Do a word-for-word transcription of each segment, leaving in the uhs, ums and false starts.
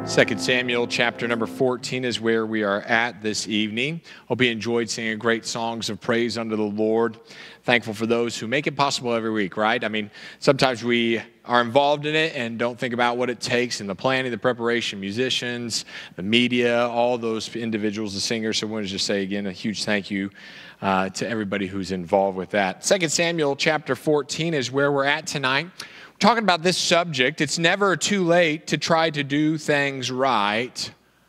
Second Samuel chapter number fourteen is where we are at this evening. Hope you enjoyed singing great songs of praise unto the Lord. Thankful for those who make it possible every week, right? I mean, sometimes we are involved in it and don't think about what it takes in the planning, the preparation, musicians, the media, all those individuals, the singers. So I want to just say again a huge thank you uh, to everybody who's involved with that. Second Samuel chapter fourteen is where we're at tonight. Talking about this subject, it's never too late to try to do things right,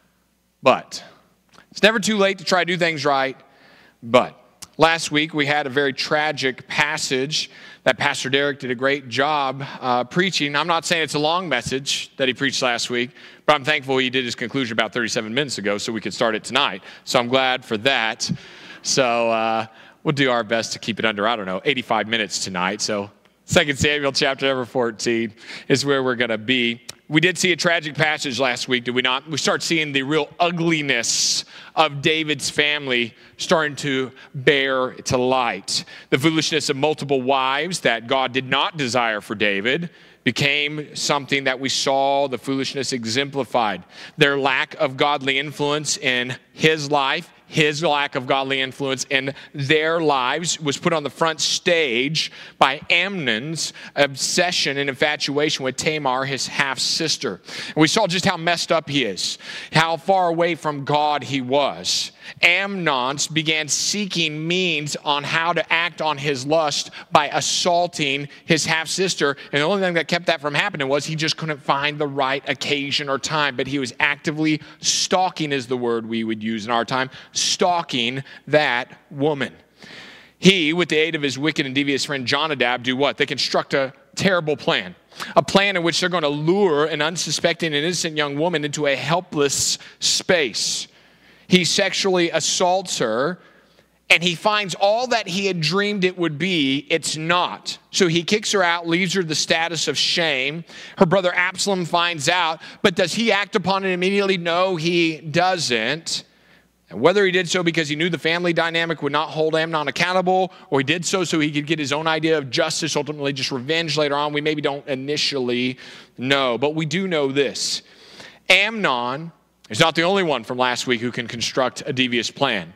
but. It's never too late to try to do things right, but. Last week, we had a very tragic passage that Pastor Derek did a great job uh, preaching. I'm not saying it's a long message that he preached last week, but I'm thankful he did his conclusion about thirty-seven minutes ago so we could start it tonight. So I'm glad for that. So uh, we'll do our best to keep it under, I don't know, eighty-five minutes tonight. So Second Samuel chapter number fourteen is where we're going to be. We did see a tragic passage last week, did we not? We start seeing the real ugliness of David's family starting to bear to light. The foolishness of multiple wives that God did not desire for David became something that we saw the foolishness exemplified. Their lack of godly influence in his life, his lack of godly influence in their lives was put on the front stage by Amnon's obsession and infatuation with Tamar, his half-sister. And we saw just how messed up he is, how far away from God he was. Amnon began seeking means on how to act on his lust by assaulting his half-sister. And the only thing that kept that from happening was he just couldn't find the right occasion or time. But he was actively stalking, is the word we would use in our time, stalking that woman. He, with the aid of his wicked and devious friend Jonadab, do what? They construct a terrible plan. A plan in which they're going to lure an unsuspecting and innocent young woman into a helpless space. He sexually assaults her, and he finds all that he had dreamed it would be, it's not. So he kicks her out, leaves her the status of shame. Her brother Absalom finds out, but does he act upon it immediately? No, he doesn't. And whether he did so because he knew the family dynamic would not hold Amnon accountable, or he did so so he could get his own idea of justice, ultimately just revenge later on, we maybe don't initially know. But we do know this. Amnon is not the only one from last week who can construct a devious plan.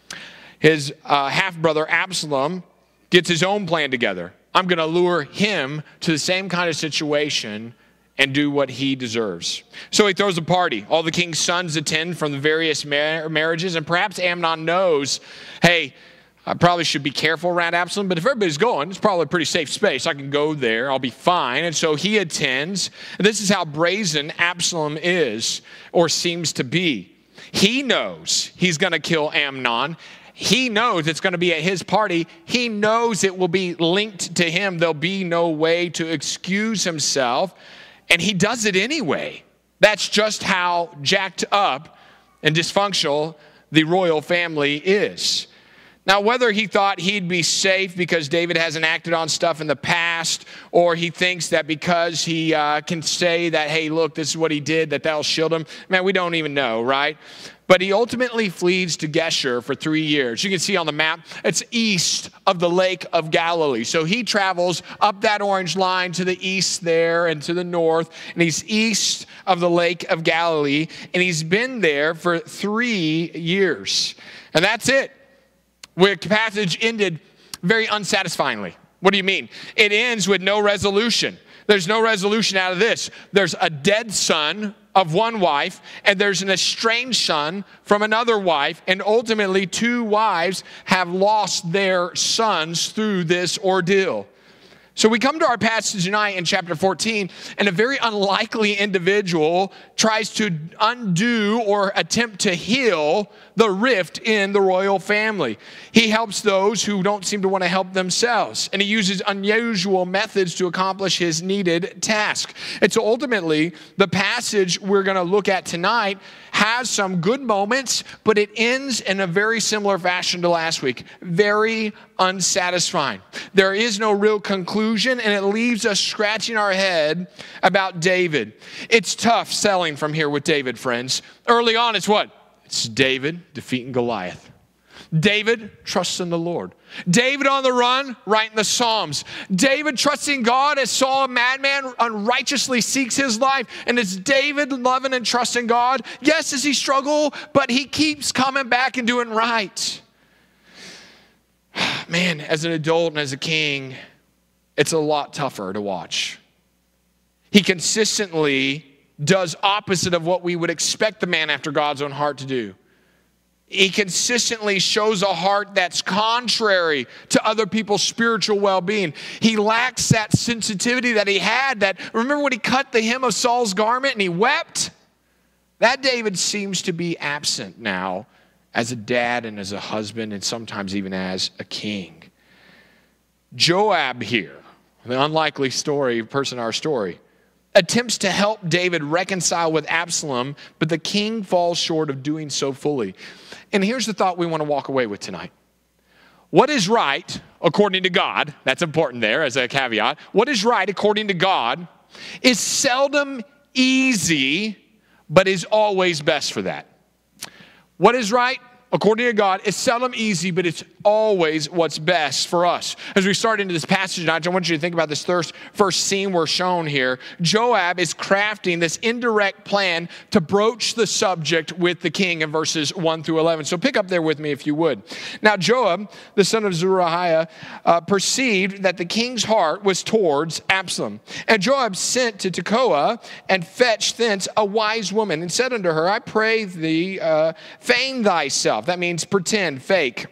His uh, half-brother Absalom gets his own plan together. I'm going to lure him to the same kind of situation and do what he deserves. So he throws a party. All the king's sons attend from the various mar- marriages, and perhaps Amnon knows, hey, I probably should be careful around Absalom, but if everybody's going, it's probably a pretty safe space. I can go there. I'll be fine. And so he attends. And this is how brazen Absalom is, or seems to be. He knows he's going to kill Amnon. He knows it's going to be at his party. He knows it will be linked to him. There'll be no way to excuse himself. And he does it anyway. That's just how jacked up and dysfunctional the royal family is. Now, whether he thought he'd be safe because David hasn't acted on stuff in the past, or he thinks that because he uh, can say that, hey, look, this is what he did, that that'll shield him, man, we don't even know, right? But he ultimately flees to Geshur for three years. You can see on the map, it's east of the Lake of Galilee. So he travels up that orange line to the east there and to the north, and he's east of the Lake of Galilee, and he's been there for three years. And that's it. Where the passage ended very unsatisfyingly. What do you mean? It ends with no resolution. There's no resolution out of this. There's a dead son of one wife, and there's an estranged son from another wife, and ultimately two wives have lost their sons through this ordeal. So we come to our passage tonight in chapter fourteen, and a very unlikely individual tries to undo or attempt to heal the rift in the royal family. He helps those who don't seem to want to help themselves, and he uses unusual methods to accomplish his needed task. And so ultimately, the passage we're going to look at tonight has some good moments, but it ends in a very similar fashion to last week. Very unsatisfying. There is no real conclusion, and it leaves us scratching our head about David. It's tough selling from here with David, friends. Early on, it's what? It's David defeating Goliath. David trusts in the Lord. David on the run, writing the Psalms. David trusting God as Saul, a madman, unrighteously seeks his life. And it's David loving and trusting God. Yes, does he struggle, but he keeps coming back and doing right. Man, as an adult and as a king, it's a lot tougher to watch. He consistently does opposite of what we would expect the man after God's own heart to do. He consistently shows a heart that's contrary to other people's spiritual well-being. He lacks that sensitivity that he had. That remember when he cut the hem of Saul's garment and he wept? That David seems to be absent now as a dad and as a husband and sometimes even as a king. Joab here, the unlikely story, person in our story, attempts to help David reconcile with Absalom, but the king falls short of doing so fully. And here's the thought we want to walk away with tonight. What is right according to God, that's important there as a caveat, what is right according to God is seldom easy, but is always best for that. What is right according to God is seldom easy, but it's always what's best for us. As we start into this passage tonight, I want you to think about this first, first scene we're shown here. Joab is crafting this indirect plan to broach the subject with the king in verses one through eleven. So pick up there with me if you would. Now Joab, the son of Zeruiah, uh, perceived that the king's heart was towards Absalom. And Joab sent to Tekoa and fetched thence a wise woman and said unto her, I pray thee, uh, feign thyself. That means pretend, fake,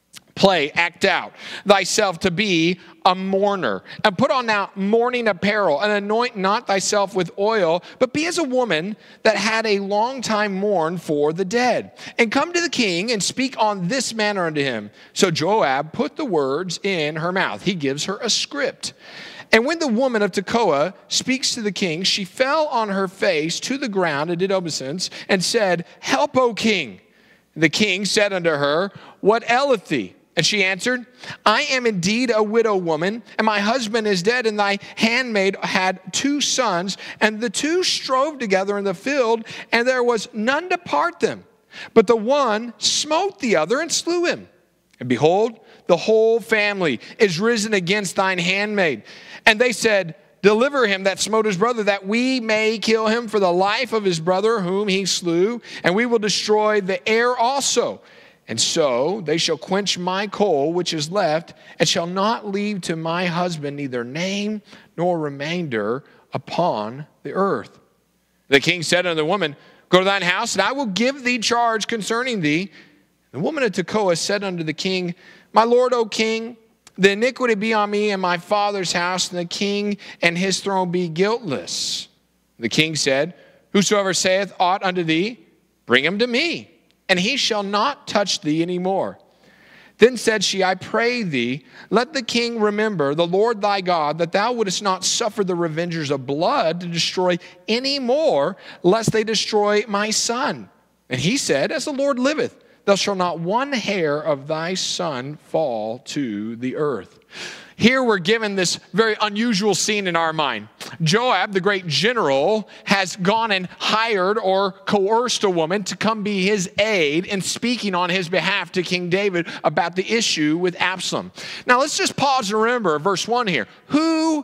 play, act out thyself to be a mourner. And put on now mourning apparel, and anoint not thyself with oil, but be as a woman that had a long time mourned for the dead. And come to the king and speak on this manner unto him. So Joab put the words in her mouth. He gives her a script. And when the woman of Tekoa speaks to the king, she fell on her face to the ground and did obeisance and said, Help, O king. The king said unto her, What aileth thee? And she answered, I am indeed a widow woman, and my husband is dead, and thy handmaid had two sons, and the two strove together in the field, and there was none to part them. But the one smote the other and slew him. And behold, the whole family is risen against thine handmaid. And they said, Deliver him that smote his brother, that we may kill him for the life of his brother whom he slew, and we will destroy the heir also. And so they shall quench my coal which is left, and shall not leave to my husband neither name nor remainder upon the earth. The king said unto the woman, Go to thine house, and I will give thee charge concerning thee. The woman of Tekoa said unto the king, My lord, O king, the iniquity be on me and my father's house, and the king and his throne be guiltless. The king said, Whosoever saith aught unto thee, bring him to me, and he shall not touch thee any more. Then said she, I pray thee, let the king remember the Lord thy God, that thou wouldest not suffer the revengers of blood to destroy any more, lest they destroy my son. And he said, As the Lord liveth, thou shalt not one hair of thy son fall to the earth. Here we're given this very unusual scene in our mind. Joab, the great general, has gone and hired or coerced a woman to come be his aide in speaking on his behalf to King David about the issue with Absalom. Now let's just pause and remember verse one here. Who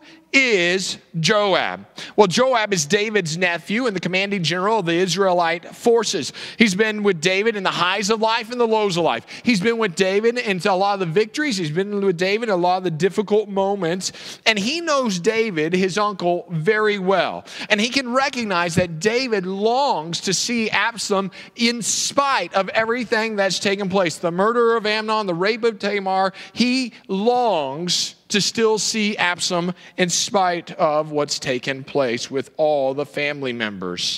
is Joab? Well, Joab is David's nephew and the commanding general of the Israelite forces. He's been with David in the highs of life and the lows of life. He's been with David in a lot of the victories. He's been with David in a lot of the difficult moments. And he knows David, his uncle, very well. And he can recognize that David longs to see Absalom in spite of everything that's taken place. The murder of Amnon, the rape of Tamar. He longs to still see Absalom in spite of what's taken place with all the family members.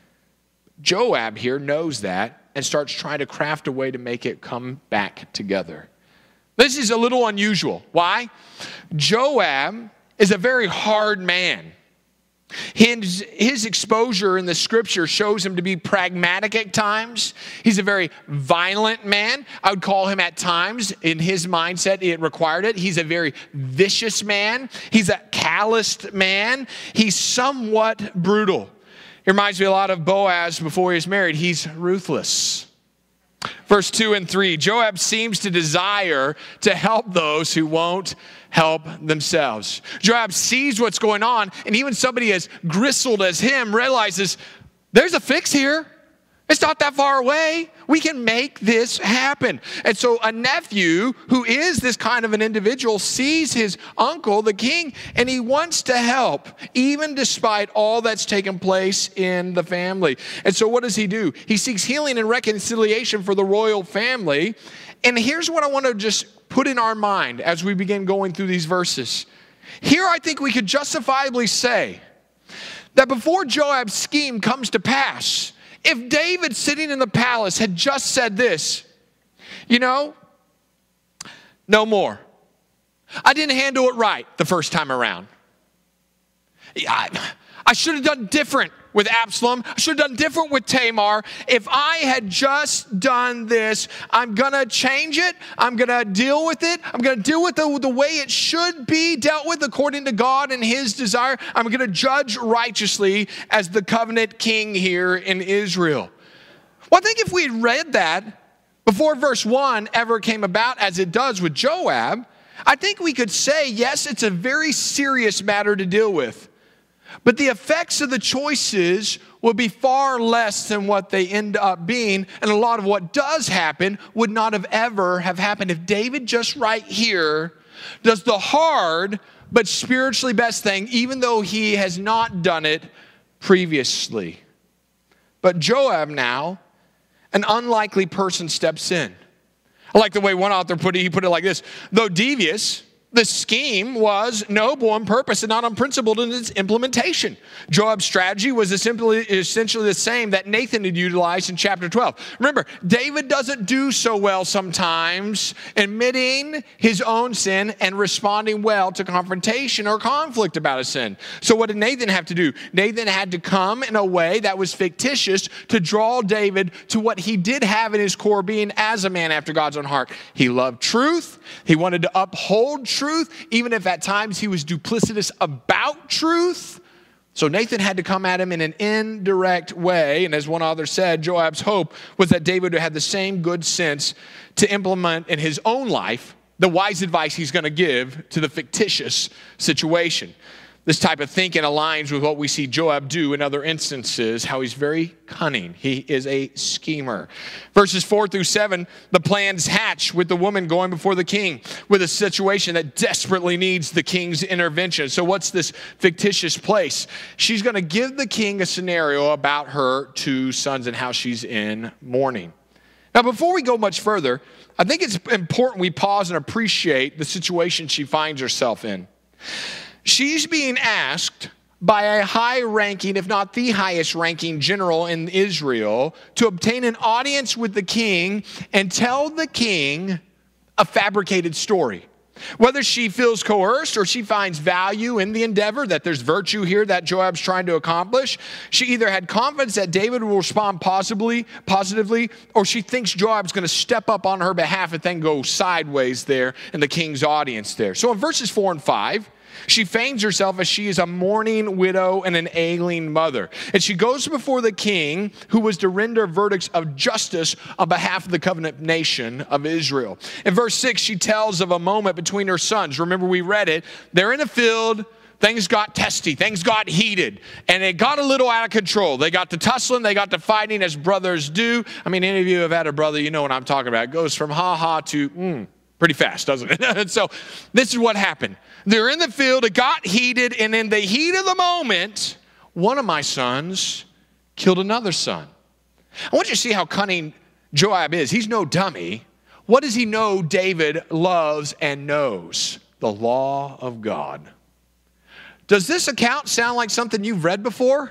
Joab here knows that and starts trying to craft a way to make it come back together. This is a little unusual. Why? Joab is a very hard man. His, his exposure in the scripture shows him to be pragmatic at times. He's a very violent man. I would call him at times, in his mindset, it required it. He's a very vicious man. He's a calloused man. He's somewhat brutal. It reminds me a lot of Boaz before he was married. He's ruthless. Verse two and three, Joab seems to desire to help those who won't help themselves. Joab sees what's going on, and even somebody as gristled as him realizes there's a fix here. It's not that far away. We can make this happen. And so a nephew who is this kind of an individual sees his uncle, the king, and he wants to help, even despite all that's taken place in the family. And so what does he do? He seeks healing and reconciliation for the royal family. And here's what I want to just put in our mind as we begin going through these verses. Here I think we could justifiably say that before Joab's scheme comes to pass, if David sitting in the palace had just said this, you know, no more. I didn't handle it right the first time around. I, I should have done different with Absalom. I should have done different with Tamar. If I had just done this, I'm going to change it. I'm going to deal with it. I'm going to deal with it the way it should be dealt with according to God and his desire. I'm going to judge righteously as the covenant king here in Israel. Well, I think if we had read that before verse one ever came about, as it does with Joab, I think we could say, yes, it's a very serious matter to deal with. But the effects of the choices will be far less than what they end up being. And a lot of what does happen would not have ever have happened if David just right here does the hard but spiritually best thing, even though he has not done it previously. But Joab now, an unlikely person, steps in. I like the way one author put it. He put it like this: though devious, the scheme was noble on purpose and not unprincipled in its implementation. Joab's strategy was essentially the same that Nathan had utilized in chapter twelve. Remember, David doesn't do so well sometimes admitting his own sin and responding well to confrontation or conflict about a sin. So what did Nathan have to do? Nathan had to come in a way that was fictitious to draw David to what he did have in his core being as a man after God's own heart. He loved truth. He wanted to uphold truth. Truth, even if at times he was duplicitous about truth. So Nathan had to come at him in an indirect way. And as one author said, Joab's hope was that David would have the same good sense to implement in his own life the wise advice he's going to give to the fictitious situation. This type of thinking aligns with what we see Joab do in other instances, how he's very cunning. He is a schemer. Verses four through seven, the plans hatch with the woman going before the king with a situation that desperately needs the king's intervention. So what's this fictitious place? She's going to give the king a scenario about her two sons and how she's in mourning. Now, before we go much further, I think it's important we pause and appreciate the situation she finds herself in. She's being asked by a high-ranking, if not the highest-ranking general in Israel to obtain an audience with the king and tell the king a fabricated story. Whether she feels coerced or she finds value in the endeavor, that there's virtue here that Joab's trying to accomplish, she either had confidence that David will respond positively, positively, or she thinks Joab's going to step up on her behalf and then go sideways there in the king's audience there. So in verses four and five, she feigns herself as she is a mourning widow and an ailing mother. And she goes before the king, who was to render verdicts of justice on behalf of the covenant nation of Israel. In verse six, she tells of a moment between her sons. Remember, we read it. They're in a field. Things got testy. Things got heated. And it got a little out of control. They got to tussling. They got to fighting as brothers do. I mean, any of you have had a brother, you know what I'm talking about. It goes from ha-ha to mm. Pretty fast, doesn't it? And so this is what happened. They're in the field, it got heated, and in the heat of the moment, one of my sons killed another son. I want you to see how cunning Joab is. He's no dummy. What does he know David loves and knows? The law of God. Does this account sound like something you've read before?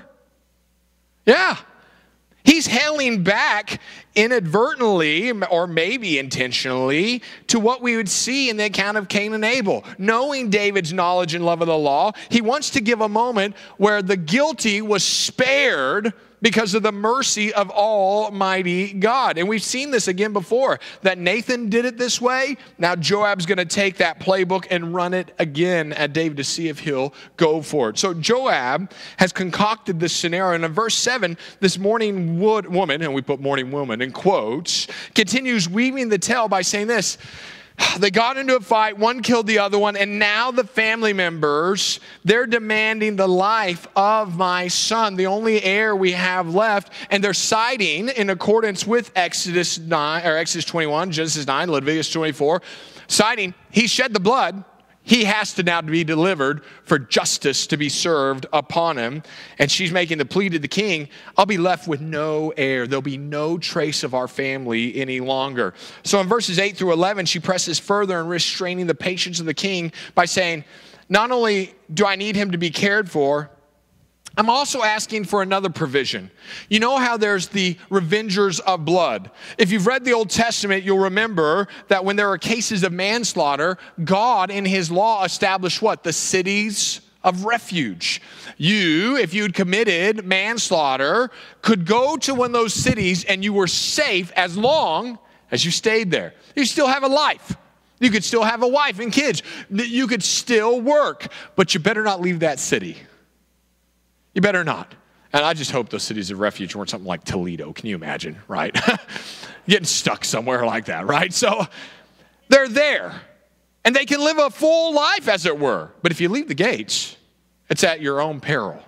Yeah. He's hailing back inadvertently, or maybe intentionally, to what we would see in the account of Cain and Abel. Knowing David's knowledge and love of the law, he wants to give a moment where the guilty was spared because of the mercy of Almighty God. And we've seen this again before, that Nathan did it this way. Now Joab's going to take that playbook and run it again at David to see if he'll go for it. So Joab has concocted this scenario. And in verse seven, this mourning wood woman, and we put mourning woman in quotes, continues weaving the tale by saying this. They got into a fight, one killed the other one, and now the family members, they're demanding the life of my son, the only heir we have left, and they're siding in accordance with Exodus nine, or Exodus twenty-one, Genesis nine, Leviticus twenty-four, siding, he shed the blood. He has to now be delivered for justice to be served upon him. And she's making the plea to the king, I'll be left with no heir. There'll be no trace of our family any longer. So in verses eight through eleven, she presses further in restraining the patience of the king by saying, not only do I need him to be cared for, I'm also asking for another provision. You know how there's the revengers of blood. If you've read the Old Testament, you'll remember that when there are cases of manslaughter, God in his law established what? The cities of refuge. You, if you'd committed manslaughter, could go to one of those cities and you were safe as long as you stayed there. You still have a life. You could still have a wife and kids. You could still work, but you better not leave that city. You better not. And I just hope those cities of refuge weren't something like Toledo. Can you imagine, right? Getting stuck somewhere like that, right? So they're there. And they can live a full life, as it were. But if you leave the gates, it's at your own peril.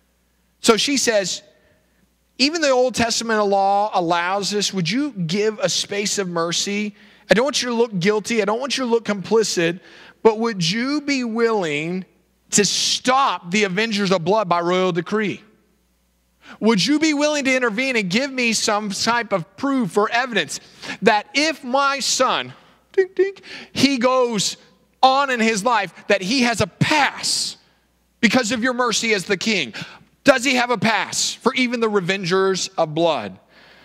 So she says, even the Old Testament law allows this. Would you give a space of mercy? I don't want you to look guilty. I don't want you to look complicit. But would you be willing to stop the avengers of blood by royal decree? Would you be willing to intervene and give me some type of proof or evidence that if my son, ding, ding, he goes on in his life, that he has a pass because of your mercy as the king? Does he have a pass for even the revengers of blood?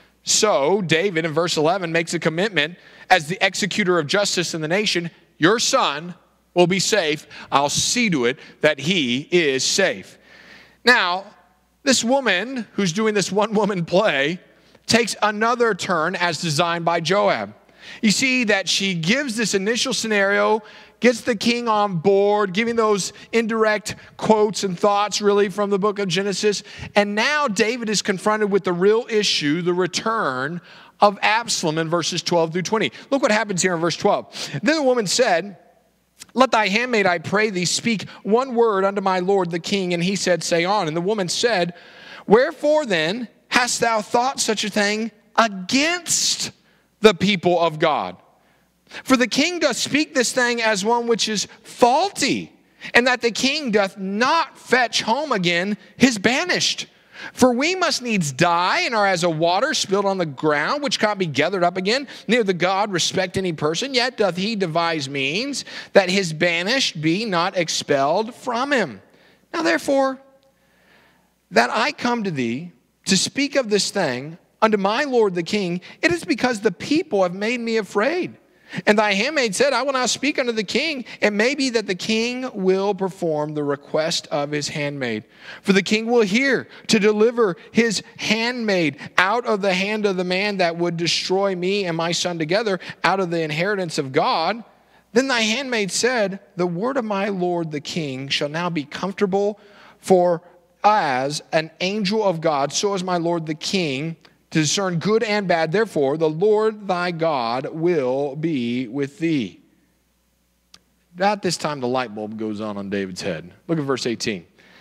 So David in verse eleven makes a commitment as the executor of justice in the nation. Your son will be safe. I'll see to it that he is safe. Now, this woman who's doing this one-woman play takes another turn as designed by Joab. You see that she gives this initial scenario, gets the king on board, giving those indirect quotes and thoughts really from the book of Genesis. And now David is confronted with the real issue, the return of Absalom in verses twelve through twenty. Look what happens here in verse twelve. Then the woman said, let thy handmaid, I pray thee, speak one word unto my lord the king. And he said, say on. And the woman said, wherefore then hast thou thought such a thing against the people of God? For the king doth speak this thing as one which is faulty, and that the king doth not fetch home again his banished. For we must needs die, and are as a water spilled on the ground, which cannot be gathered up again. Neither the God respect any person, yet doth he devise means that his banished be not expelled from him. Now therefore, that I come to thee to speak of this thing unto my lord the king, it is because the people have made me afraid. And thy handmaid said, I will now speak unto the king. It may be that the king will perform the request of his handmaid. For the king will hear to deliver his handmaid out of the hand of the man that would destroy me and my son together out of the inheritance of God. Then thy handmaid said, the word of my lord the king shall now be comfortable, for as an angel of God, so is my lord the king, to discern good and bad. Therefore, the Lord thy God will be with thee. About this time, the light bulb goes on on David's head. Look at verse eighteen.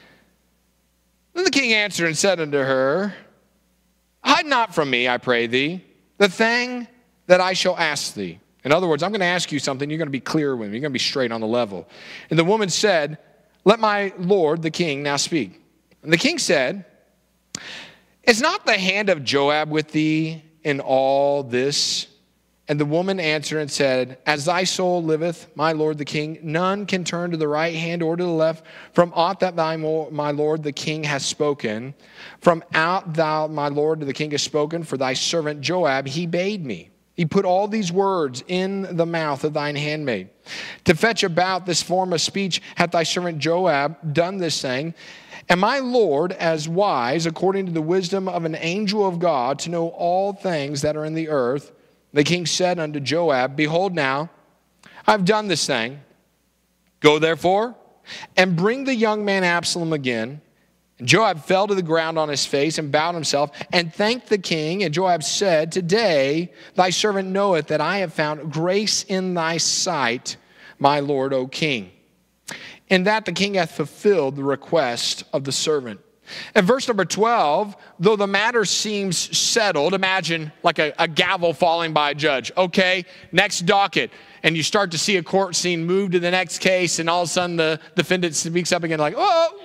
Then the king answered and said unto her, hide not from me, I pray thee, the thing that I shall ask thee. In other words, I'm going to ask you something. You're going to be clear with me. You're going to be straight on the level. And the woman said, let my lord the king now speak. And the king said, is not the hand of Joab with thee in all this? And the woman answered and said, as thy soul liveth, my lord the king, none can turn to the right hand or to the left from aught that thy, my lord the king has spoken. From out thou, my lord the king, has spoken, for thy servant Joab, he bade me. He put all these words in the mouth of thine handmaid. To fetch about this form of speech hath thy servant Joab done this thing. And my Lord, as wise, according to the wisdom of an angel of God, to know all things that are in the earth. The king said unto Joab, behold now, I've done this thing. Go therefore, and bring the young man Absalom again, And Joab fell to the ground on his face and bowed himself and thanked the king. And Joab said, today thy servant knoweth that I have found grace in thy sight, my lord, O king. In that the king hath fulfilled the request of the servant. And verse number twelve, though the matter seems settled, imagine like a, a gavel falling by a judge. Okay, next docket. And you start to see a court scene move to the next case, and all of a sudden the defendant speaks up again like, oh,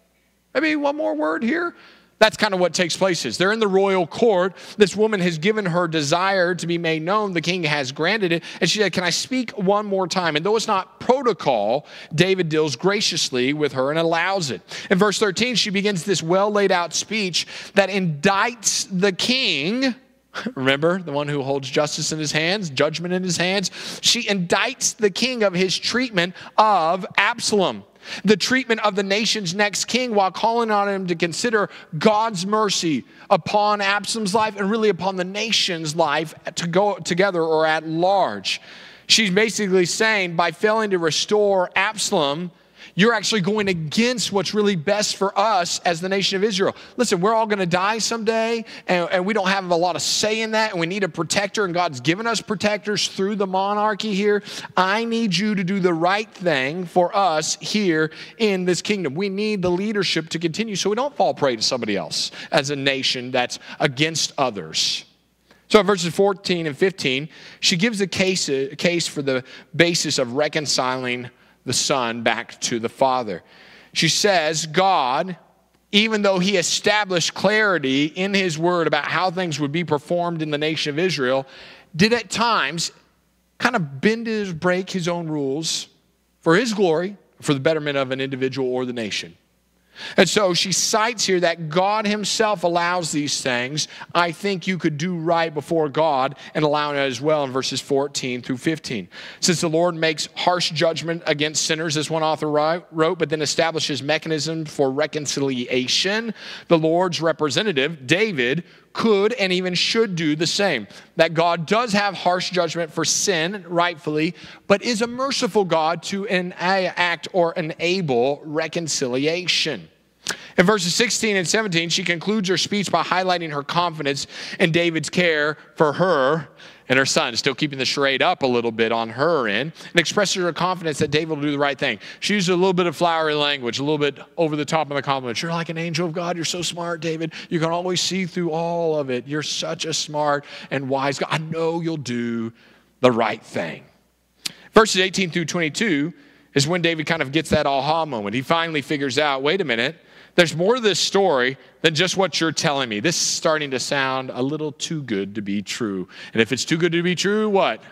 maybe one more word here. That's kind of what takes place is. They're in the royal court. This woman has given her desire to be made known. The king has granted it. And she said, can I speak one more time? And though it's not protocol, David deals graciously with her and allows it. In verse thirteen, she begins this well laid out speech that indicts the king. Remember, the one who holds justice in his hands, judgment in his hands. She indicts the king of his treatment of Absalom, the treatment of the nation's next king, while calling on him to consider God's mercy upon Absalom's life and really upon the nation's life to go together or at large. She's basically saying by failing to restore Absalom, you're actually going against what's really best for us as the nation of Israel. Listen, we're all going to die someday, and, and we don't have a lot of say in that, and we need a protector, and God's given us protectors through the monarchy here. I need you to do the right thing for us here in this kingdom. We need the leadership to continue so we don't fall prey to somebody else as a nation that's against others. So in verses fourteen and fifteen, she gives a case, a case for the basis of reconciling the son back to the father. She says, God, even though he established clarity in his word about how things would be performed in the nation of Israel, did at times kind of bend his, break his own rules for his glory, for the betterment of an individual or the nation. And so she cites here that God himself allows these things. I think you could do right before God and allow it as well in verses fourteen through fifteen. Since the Lord makes harsh judgment against sinners, as one author wrote, but then establishes mechanisms for reconciliation, the Lord's representative, David, could and even should do the same. That God does have harsh judgment for sin, rightfully, but is a merciful God to enact or enable reconciliation. In verses sixteen and seventeen, she concludes her speech by highlighting her confidence in David's care for her and her son, still keeping the charade up a little bit on her end, and expresses her confidence that David will do the right thing. She used a little bit of flowery language, a little bit over the top of the compliment. You're like an angel of God. You're so smart, David. You can always see through all of it. You're such a smart and wise God. I know you'll do the right thing. Verses eighteen through twenty-two is when David kind of gets that aha moment. He finally figures out, wait a minute, there's more to this story than just what you're telling me. This is starting to sound a little too good to be true. And if it's too good to be true, what?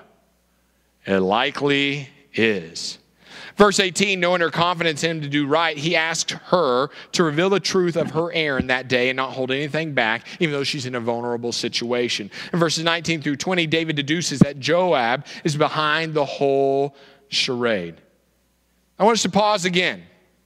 It likely is. Verse eighteen, knowing her confidence in him to do right, he asked her to reveal the truth of her errand that day and not hold anything back, even though she's in a vulnerable situation. In verses nineteen through twenty, David deduces that Joab is behind the whole charade. I want us to pause again.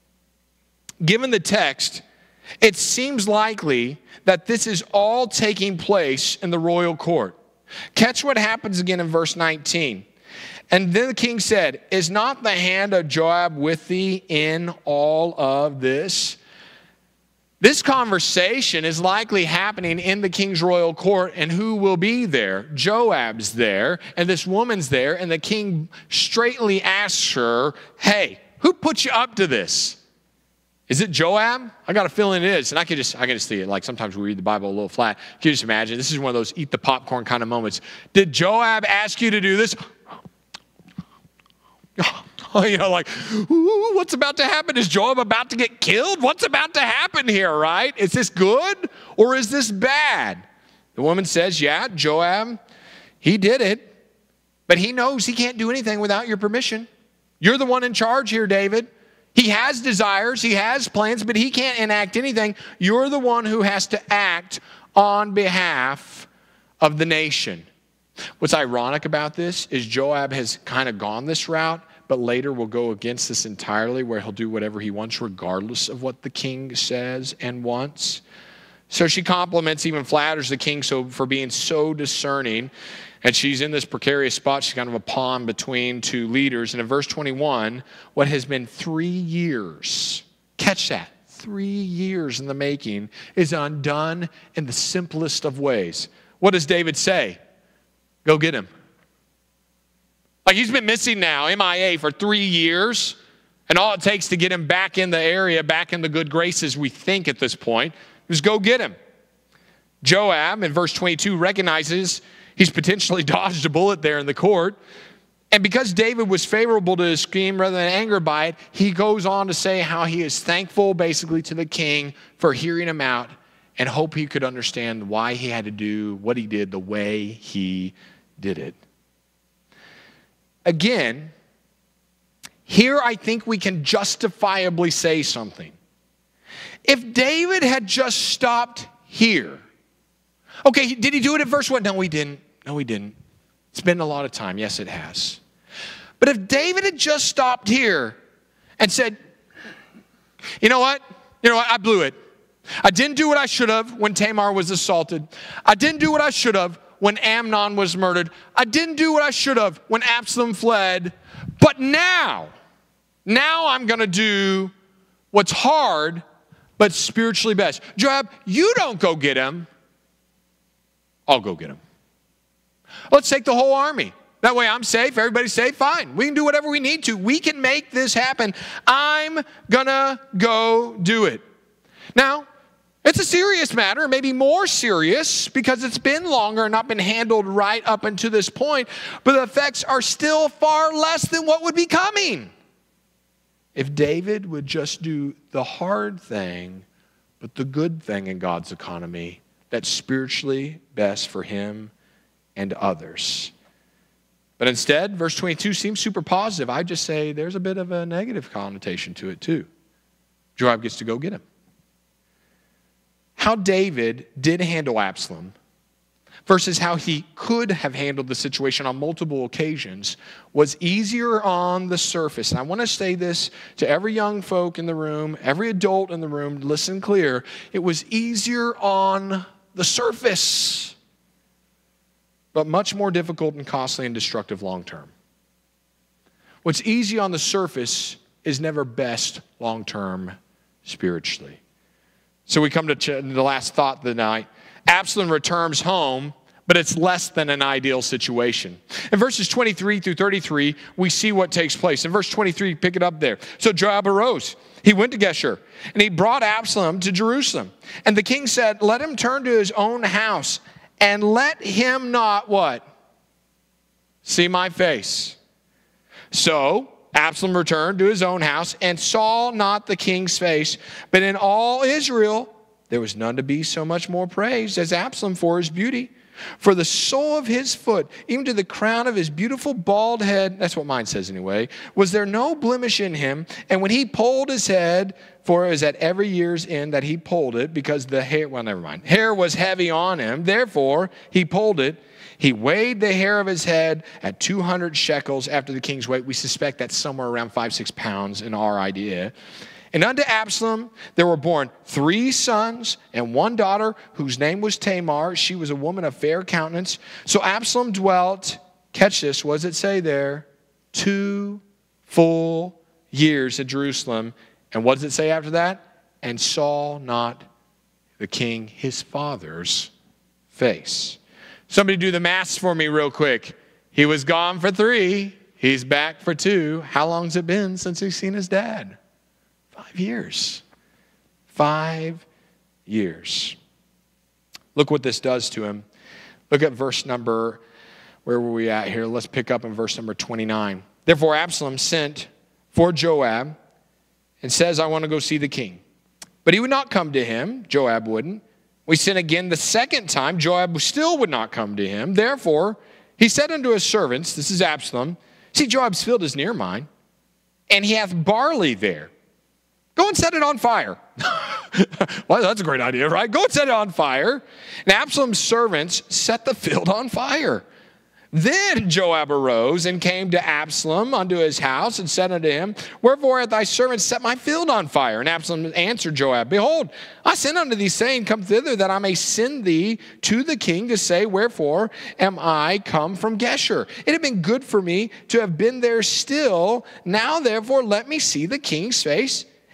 Given the text, it seems likely that this is all taking place in the royal court. Catch what happens again in verse nineteen. And then the king said, is not the hand of Joab with thee in all of this? This conversation is likely happening in the king's royal court, and who will be there? Joab's there, and this woman's there, and the king straightly asks her, hey, who put you up to this? Is it Joab? I got a feeling it is. And I can just, I can just see it. Like sometimes we read the Bible a little flat. Can you just imagine? This is one of those eat the popcorn kind of moments. Did Joab ask you to do this? You know, like, ooh, what's about to happen? Is Joab about to get killed? What's about to happen here, right? Is this good or is this bad? The woman says, yeah, Joab, he did it, but he knows he can't do anything without your permission. You're the one in charge here, David. He has desires, he has plans, but he can't enact anything. You're the one who has to act on behalf of the nation. What's ironic about this is Joab has kind of gone this route, but later will go against this entirely, where he'll do whatever he wants regardless of what the king says and wants. So she compliments, even flatters the king so for being so discerning. And she's in this precarious spot. She's kind of a pawn between two leaders. And in verse twenty-one, what has been three years, catch that, three years in the making is undone in the simplest of ways. What does David say? Go get him. Like he's been missing now, M I A, for three years. And all it takes to get him back in the area, back in the good graces, we think at this point, is go get him. Joab, in verse twenty-two, recognizes he's potentially dodged a bullet there in the court. And because David was favorable to his scheme rather than angered by it, he goes on to say how he is thankful basically to the king for hearing him out and hope he could understand why he had to do what he did the way he did it. Again, here I think we can justifiably say something. If David had just stopped here, okay, did he do it at verse one? No, he didn't. No, he didn't. It's been a lot of time. Yes, it has. But if David had just stopped here and said, you know what? You know what? I blew it. I didn't do what I should have when Tamar was assaulted. I didn't do what I should have when Amnon was murdered. I didn't do what I should have when Absalom fled. But now, now I'm going to do what's hard, but spiritually best. Joab, you don't go get him. I'll go get him. Let's take the whole army. That way I'm safe, everybody's safe, fine. We can do whatever we need to. We can make this happen. I'm going to go do it. Now, it's a serious matter, maybe more serious because it's been longer and not been handled right up until this point, but the effects are still far less than what would be coming. If David would just do the hard thing, but the good thing in God's economy, that's spiritually best for him and others. But instead, verse twenty-two seems super positive. I just say there's a bit of a negative connotation to it too. Joab gets to go get him. How David did handle Absalom versus how he could have handled the situation on multiple occasions was easier on the surface. And I want to say this to every young folk in the room, every adult in the room, listen clear. It was easier on the surface, but much more difficult and costly and destructive long term. What's easy on the surface is never best long term spiritually. So we come to the last thought of the night. Absalom returns home, but it's less than an ideal situation. In verses twenty-three through thirty-three, we see what takes place. In verse twenty-three, pick it up there. So Joab arose. He went to Geshur, and he brought Absalom to Jerusalem. And the king said, let him turn to his own house, and let him not, what? See my face. So Absalom returned to his own house and saw not the king's face. But in all Israel, there was none to be so much more praised as Absalom for his beauty. For the sole of his foot, even to the crown of his beautiful bald head, that's what mine says anyway, was there no blemish in him. And when he polled his head, for it was at every year's end that he polled it, because the hair, well, never mind, hair was heavy on him. Therefore, he polled it. He weighed the hair of his head at two hundred shekels after the king's weight. We suspect that's somewhere around five, six pounds in our idea. And unto Absalom there were born three sons and one daughter whose name was Tamar. She was a woman of fair countenance. So Absalom dwelt, catch this, what does it say there? Two full years at Jerusalem. And what does it say after that? And saw not the king his father's face. Somebody do the maths for me real quick. He was gone for three. He's back for two. How long's it been since he's seen his dad? Five years. Five years. Look what this does to him. Look at verse number, where were we at here? Let's pick up in verse number twenty-nine. Therefore Absalom sent for Joab and says, I want to go see the king. But he would not come to him. Joab wouldn't. We sent again the second time. Joab still would not come to him. Therefore, he said unto his servants, this is Absalom, see, Joab's field is near mine, and he hath barley there. Go and set it on fire. Well, that's a great idea, right? Go and set it on fire. And Absalom's servants set the field on fire. Then Joab arose and came to Absalom unto his house and said unto him, wherefore hath thy servant set my field on fire? And Absalom answered Joab, behold, I sent unto thee, saying, come thither, that I may send thee to the king to say, wherefore am I come from Geshur? It had been good for me to have been there still. Now therefore let me see the king's face.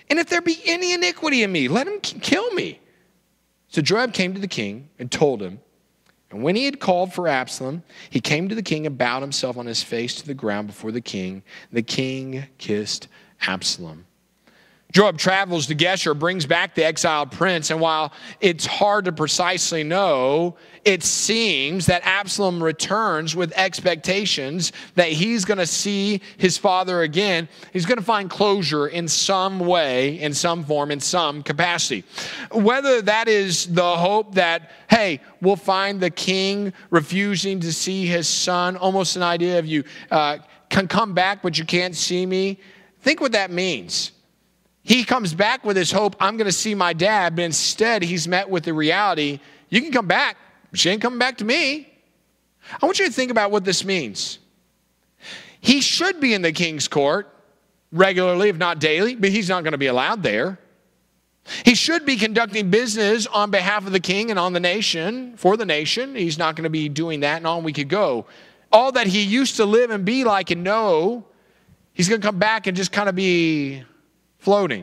And if there be any iniquity in me, let him kill me. So Joab came to the king and told him. And when he had called for Absalom, he came to the king and bowed himself on his face to the ground before the king. The king kissed Absalom. Joab travels to Geshur, brings back the exiled prince, and while it's hard to precisely know, it seems that Absalom returns with expectations that he's going to see his father again. He's going to find closure in some way, in some form, in some capacity. Whether that is the hope that, hey, we'll find the king refusing to see his son, almost an idea of you uh, can come back, but you can't see me. Think what that means. He comes back with his hope, I'm going to see my dad, but instead he's met with the reality, you can come back, but you ain't coming back to me. I want you to think about what this means. He should be in the king's court regularly, if not daily, but he's not going to be allowed there. He should be conducting business on behalf of the king and on the nation, for the nation. He's not going to be doing that, and on we could go. All that he used to live and be like and know, he's going to come back and just kind of be floating,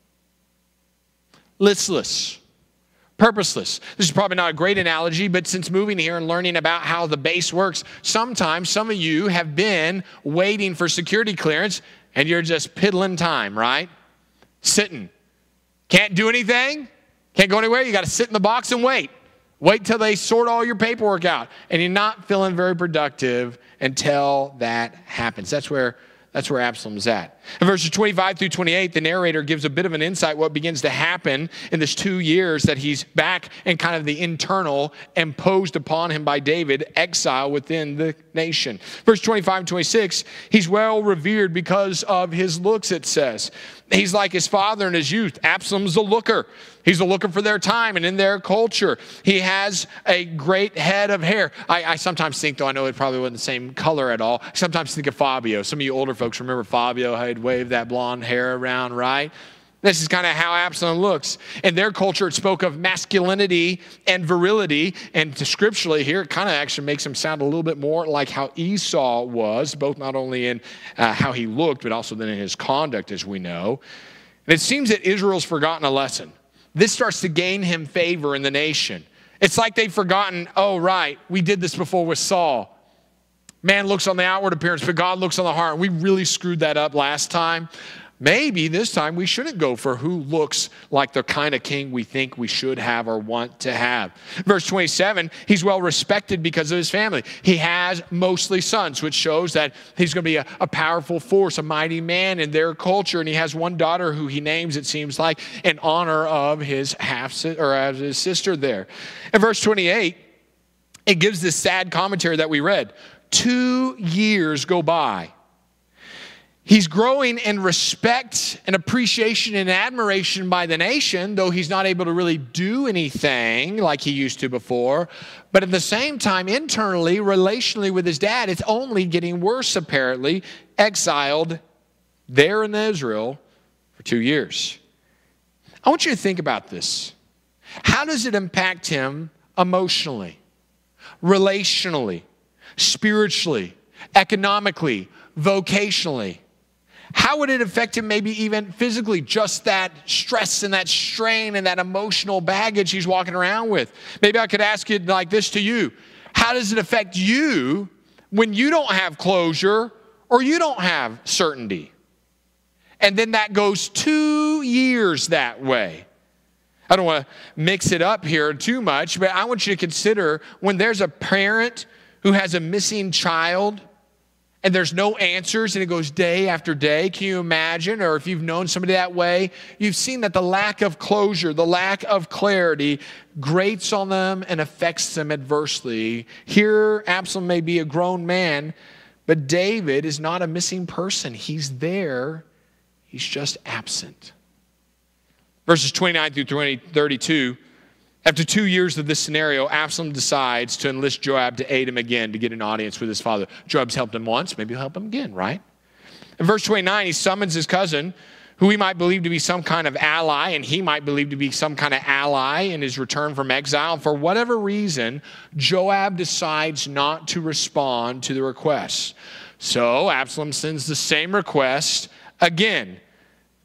listless, purposeless. This is probably not a great analogy, but since moving here and learning about how the base works, sometimes some of you have been waiting for security clearance and you're just piddling time, right? Sitting. Can't do anything, can't go anywhere. You got to sit in the box and wait. Wait till they sort all your paperwork out. And you're not feeling very productive until that happens. That's where That's where Absalom's at. In verses twenty-five through twenty-eight, the narrator gives a bit of an insight what begins to happen in this two years that he's back in kind of the internal imposed upon him by David exile within the nation. Verse twenty-five and twenty-six, he's well revered because of his looks, it says. He's like his father in his youth. Absalom's a looker. He's a looker for their time and in their culture. He has a great head of hair. I, I sometimes think, though I know it probably wasn't the same color at all, I sometimes think of Fabio. Some of you older folks remember Fabio, how he'd wave that blonde hair around, right? This is kind of how Absalom looks. In their culture, it spoke of masculinity and virility. And scripturally here, it kind of actually makes him sound a little bit more like how Esau was, both not only in uh, how he looked, but also then in his conduct, as we know. And it seems that Israel's forgotten a lesson. This starts to gain him favor in the nation. It's like they've forgotten, oh, right, we did this before with Saul. Man looks on the outward appearance, but God looks on the heart. We really screwed that up last time. Maybe this time we shouldn't go for who looks like the kind of king we think we should have or want to have. Verse twenty-seven, he's well respected because of his family. He has mostly sons, which shows that he's going to be a, a powerful force, a mighty man in their culture. And he has one daughter who he names, it seems like, in honor of his half or of his sister there. In verse twenty-eight, it gives this sad commentary that we read. Two years go by. He's growing in respect and appreciation and admiration by the nation, though he's not able to really do anything like he used to before. But at the same time, internally, relationally with his dad, it's only getting worse, apparently, exiled there in Israel for two years. I want you to think about this. How does it impact him emotionally, relationally, spiritually, economically, vocationally? How would it affect him maybe even physically, just that stress and that strain and that emotional baggage he's walking around with? Maybe I could ask it like this to you. How does it affect you when you don't have closure or you don't have certainty? And then that goes two years that way. I don't want to mix it up here too much, but I want you to consider when there's a parent who has a missing child and there's no answers, and it goes day after day. Can you imagine? Or if you've known somebody that way, you've seen that the lack of closure, the lack of clarity grates on them and affects them adversely. Here, Absalom may be a grown man, but David is not a missing person. He's there. He's just absent. Verses twenty-nine through thirty-two. After two years of this scenario, Absalom decides to enlist Joab to aid him again to get an audience with his father. Joab's helped him once, maybe he'll help him again, right? In verse twenty-nine, he summons his cousin, who he might believe to be some kind of ally, and he might believe to be some kind of ally in his return from exile. For whatever reason, Joab decides not to respond to the request. So Absalom sends the same request again.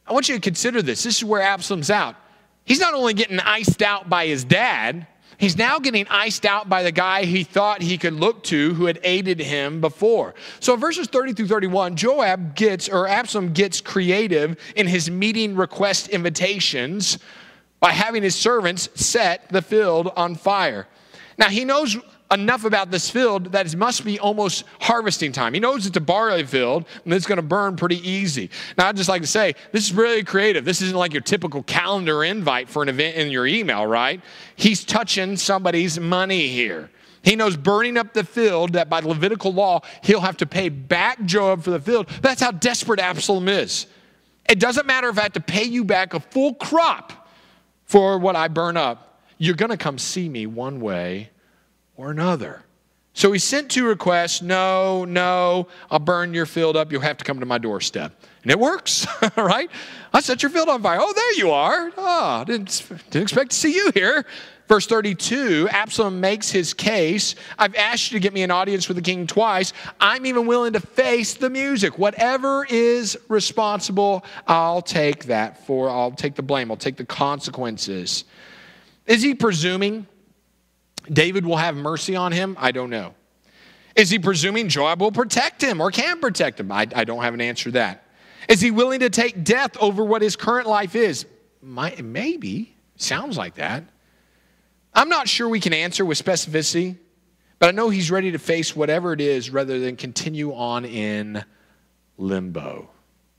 I want you to consider this. This is where Absalom's out. He's not only getting iced out by his dad, he's now getting iced out by the guy he thought he could look to who had aided him before. So in verses thirty through thirty-one, Joab gets, or Absalom gets creative in his meeting request invitations by having his servants set the field on fire. Now he knows enough about this field that it must be almost harvesting time. He knows it's a barley field and it's going to burn pretty easy. Now I'd just like to say, this is really creative. This isn't like your typical calendar invite for an event in your email, right? He's touching somebody's money here. He knows burning up the field, that by Levitical law, he'll have to pay back Joab for the field. That's how desperate Absalom is. It doesn't matter if I have to pay you back a full crop for what I burn up. You're going to come see me one way or another. So he sent two requests. No, no, I'll burn your field up. You'll have to come to my doorstep. And it works, right? I set your field on fire. Oh, there you are. Oh, didn't, didn't expect to see you here. Verse thirty-two, Absalom makes his case. I've asked you to get me an audience with the king twice. I'm even willing to face the music. Whatever is responsible, I'll take that for. I'll take the blame. I'll take the consequences. Is he presuming David will have mercy on him? I don't know. Is he presuming Joab will protect him or can protect him? I, I don't have an answer to that. Is he willing to take death over what his current life is? My, maybe. Sounds like that. I'm not sure we can answer with specificity, but I know he's ready to face whatever it is rather than continue on in limbo.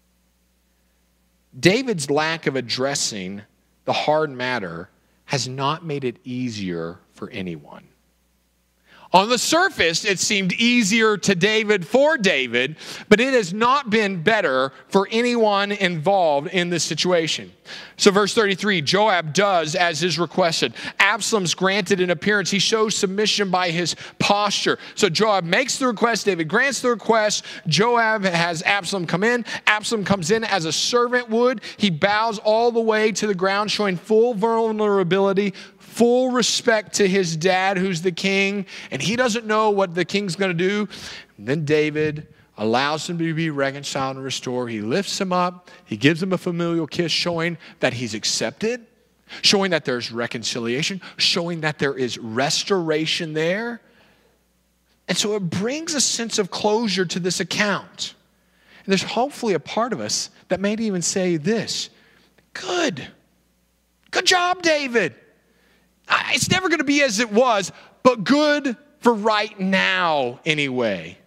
David's lack of addressing the hard matter has not made it easier for anyone. On the surface, it seemed easier to David for David, but it has not been better for anyone involved in this situation. So verse thirty-three, Joab does as is requested. Absalom's granted an appearance. He shows submission by his posture. So Joab makes the request. David grants the request. Joab has Absalom come in. Absalom comes in as a servant would. He bows all the way to the ground, showing full vulnerability, full respect to his dad, who's the king, and he doesn't know what the king's going to do. And then David allows him to be reconciled and restored. He lifts him up. He gives him a familial kiss, showing that he's accepted, showing that there's reconciliation, showing that there is restoration there. And so it brings a sense of closure to this account. And there's hopefully a part of us that may even say this: good. Good job, David. It's never going to be as it was, but good for right now anyway.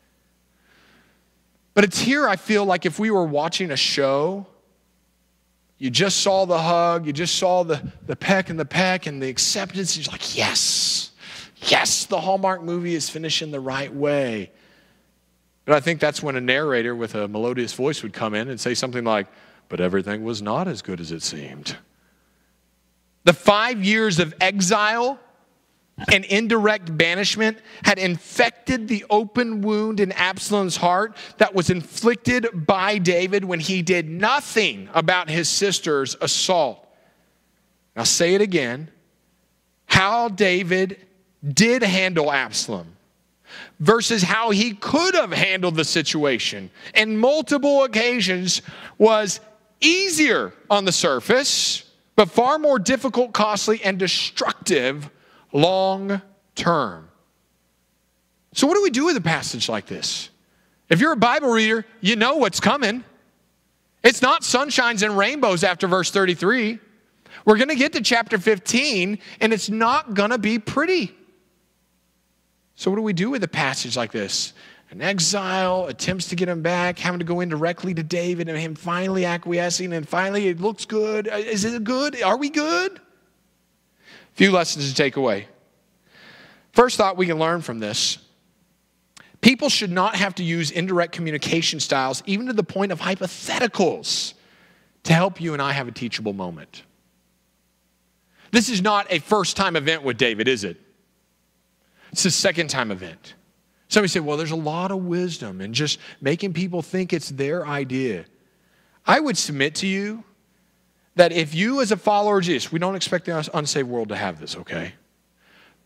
But it's here I feel like if we were watching a show, you just saw the hug, you just saw the, the peck and the peck and the acceptance. You're like, yes, yes, the Hallmark movie is finishing the right way. But I think that's when a narrator with a melodious voice would come in and say something like, but everything was not as good as it seemed. The five years of exile and indirect banishment had infected the open wound in Absalom's heart that was inflicted by David when he did nothing about his sister's assault. I'll say it again. How David did handle Absalom versus how he could have handled the situation in multiple occasions was easier on the surface, but far more difficult, costly, and destructive long term. So what do we do with a passage like this? If you're a Bible reader, you know what's coming. It's not sunshines and rainbows after verse thirty-three. We're going to get to chapter fifteen, and it's not going to be pretty. So what do we do with a passage like this? An exile, attempts to get him back, having to go in directly to David, and him finally acquiescing, and finally it looks good. Is it good? Are we good? A few lessons to take away. First thought we can learn from this: people should not have to use indirect communication styles, even to the point of hypotheticals, to help you and I have a teachable moment. This is not a first-time event with David, is it? It's a second-time event. Somebody said, well, there's a lot of wisdom in just making people think it's their idea. I would submit to you that if you as a follower of Jesus, we don't expect the unsaved world to have this, okay?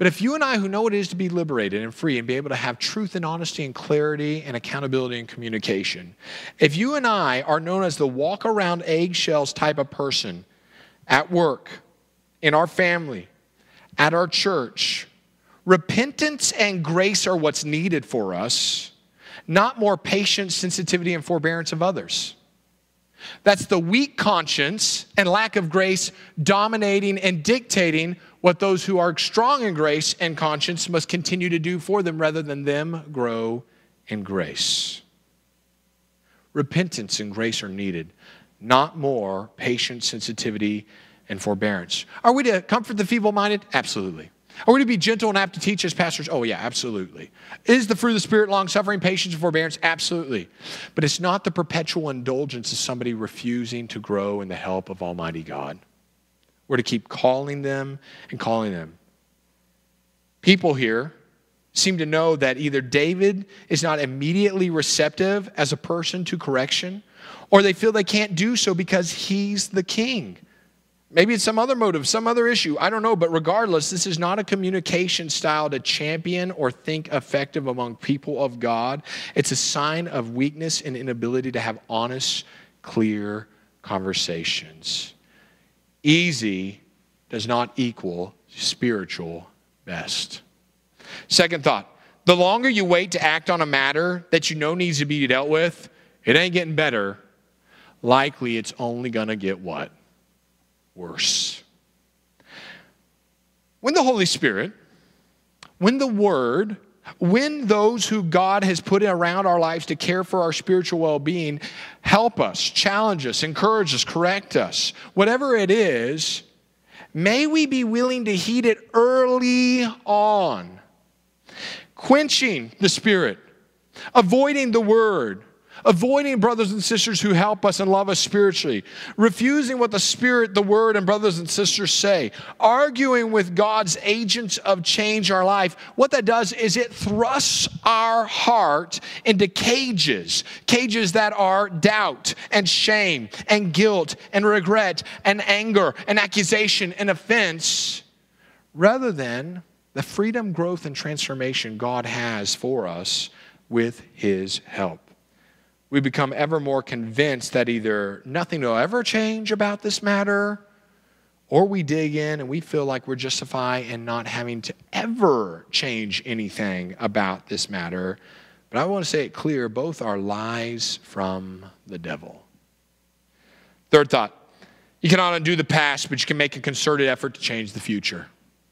But if you and I, who know what it is to be liberated and free and be able to have truth and honesty and clarity and accountability and communication, if you and I are known as the walk around eggshells type of person at work, in our family, at our church, repentance and grace are what's needed for us, not more patience, sensitivity, and forbearance of others. That's the weak conscience and lack of grace dominating and dictating what those who are strong in grace and conscience must continue to do for them rather than them grow in grace. Repentance and grace are needed, not more patience, sensitivity, and forbearance. Are we to comfort the feeble-minded? Absolutely. Are we to be gentle and apt to teach as pastors? Oh, yeah, absolutely. Is the fruit of the Spirit long-suffering, patience, and forbearance? Absolutely. But it's not the perpetual indulgence of somebody refusing to grow in the help of Almighty God. We're to keep calling them and calling them. People here seem to know that either David is not immediately receptive as a person to correction, or they feel they can't do so because he's the king. Maybe it's some other motive, some other issue. I don't know. But regardless, this is not a communication style to champion or think effective among people of God. It's a sign of weakness and inability to have honest, clear conversations. Easy does not equal spiritual best. Second thought, the longer you wait to act on a matter that you know needs to be dealt with, it ain't getting better. Likely it's only going to get what? Worse. When the Holy Spirit, when the Word, when those who God has put around our lives to care for our spiritual well-being help us, challenge us, encourage us, correct us, whatever it is, may we be willing to heed it early on. Quenching the Spirit, avoiding the Word, avoiding brothers and sisters who help us and love us spiritually, refusing what the Spirit, the Word, and brothers and sisters say, arguing with God's agents of change in our life. What that does is it thrusts our heart into cages, cages that are doubt and shame and guilt and regret and anger and accusation and offense, rather than the freedom, growth, and transformation God has for us with His help. We become ever more convinced that either nothing will ever change about this matter, or we dig in and we feel like we're justified in not having to ever change anything about this matter. But I want to say it clear, both are lies from the devil. Third thought, you cannot undo the past, but you can make a concerted effort to change the future.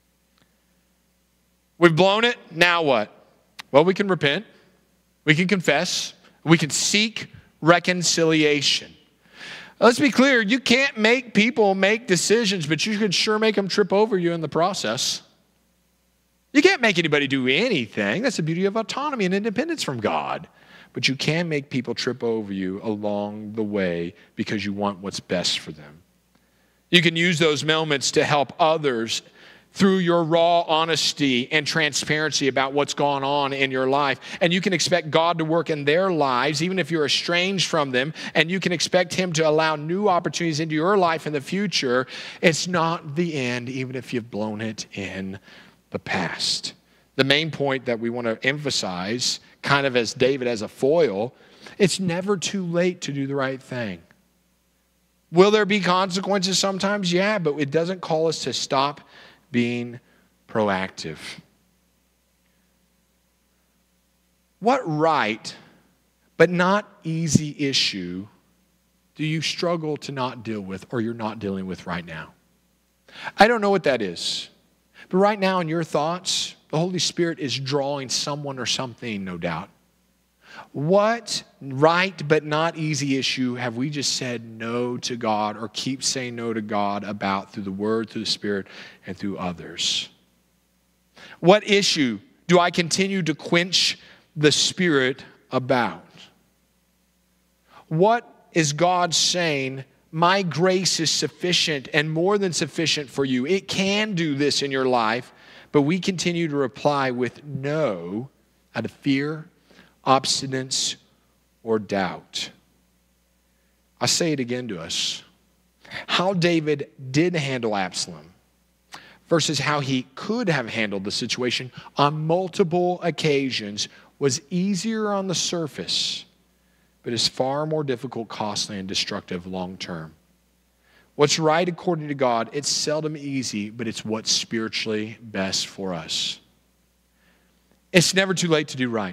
We've blown it, now what? Well, we can repent, we can confess, we can seek reconciliation. Let's be clear, you can't make people make decisions, but you can sure make them trip over you in the process. You can't make anybody do anything. That's the beauty of autonomy and independence from God. But you can make people trip over you along the way because you want what's best for them. You can use those moments to help others through your raw honesty and transparency about what's gone on in your life. And you can expect God to work in their lives, even if you're estranged from them, and you can expect Him to allow new opportunities into your life in the future. It's not the end, even if you've blown it in the past. The main point that we want to emphasize, kind of as David as a foil, it's never too late to do the right thing. Will there be consequences sometimes? Yeah, but it doesn't call us to stop being proactive. What right, but not easy issue do you struggle to not deal with, or you're not dealing with right now? I don't know what that is. But right now in your thoughts, the Holy Spirit is drawing someone or something, no doubt. What right but not easy issue have we just said no to God, or keep saying no to God about through the Word, through the Spirit, and through others? What issue do I continue to quench the Spirit about? What is God saying? My grace is sufficient and more than sufficient for you. It can do this in your life, but we continue to reply with no out of fear, obstinance, or doubt. I say it again to us. How David did handle Absalom. versus how he could have handled the situation on multiple occasions was easier on the surface, but is far more difficult, costly, and destructive long term. What's right according to God, it's seldom easy, but it's what's spiritually best for us. It's never too late to do right.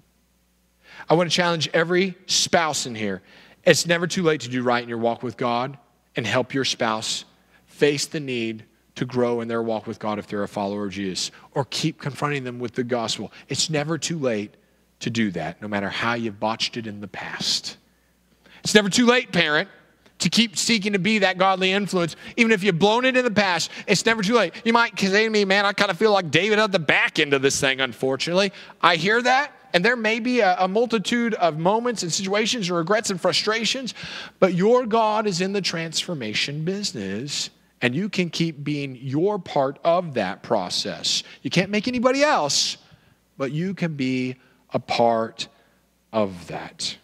I want to challenge every spouse in here. It's never too late to do right in your walk with God and help your spouse face the need to grow in their walk with God if they're a follower of Jesus, or keep confronting them with the gospel. It's never too late to do that, no matter how you've botched it in the past. It's never too late, parent, to keep seeking to be that godly influence. Even if you've blown it in the past, it's never too late. You might say to me, man, I kind of feel like David at the back end of this thing, unfortunately. I hear that, and there may be a, a multitude of moments and situations and regrets and frustrations, but your God is in the transformation business, and you can keep being your part of that process. You can't make anybody else, but you can be a part of that.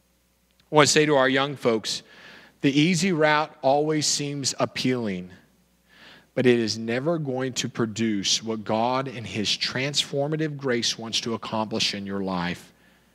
I want to say to our young folks, the easy route always seems appealing, but it is never going to produce what God in His transformative grace wants to accomplish in your life.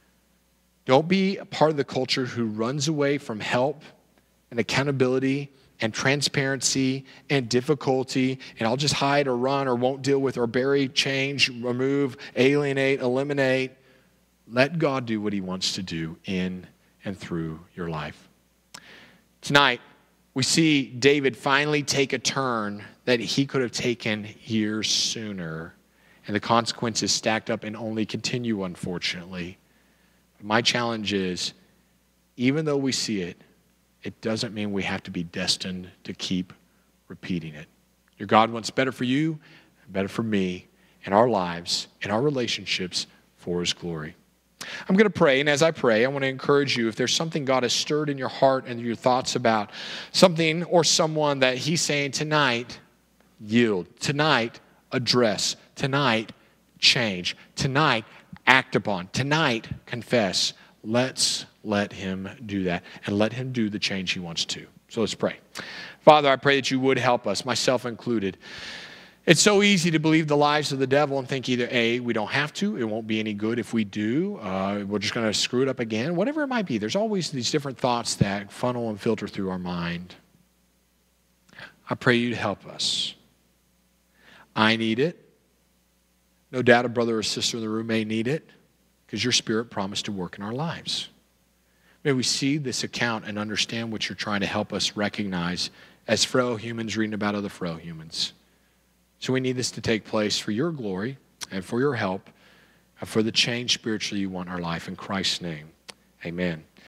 Don't be a part of the culture who runs away from help and accountability and transparency and difficulty, and I'll just hide or run or won't deal with or bury, change, remove, alienate, eliminate. Let God do what He wants to do in and through your life. Tonight, we see David finally take a turn that he could have taken years sooner, and the consequences stacked up and only continue, unfortunately. My challenge is, even though we see it, it doesn't mean we have to be destined to keep repeating it. Your God wants better for you, better for me, in our lives, in our relationships, for His glory. I'm going to pray, and as I pray, I want to encourage you, if there's something God has stirred in your heart and your thoughts about something or someone that He's saying tonight, yield. Tonight, address. Tonight, change. Tonight, act upon. Tonight, confess. Let's let Him do that, and let Him do the change He wants to. So let's pray. Father, I pray that You would help us, myself included. It's so easy to believe the lies of the devil and think either A, we don't have to, it won't be any good if we do, uh, we're just going to screw it up again, whatever it might be. There's always these different thoughts that funnel and filter through our mind. I pray You'd help us. I need it. No doubt a brother or sister in the room may need it, because Your Spirit promised to work in our lives. May we see this account and understand what You're trying to help us recognize as frail humans reading about other frail humans. So we need this to take place for Your glory and for Your help and for the change spiritually You want in our life. In Christ's name, amen.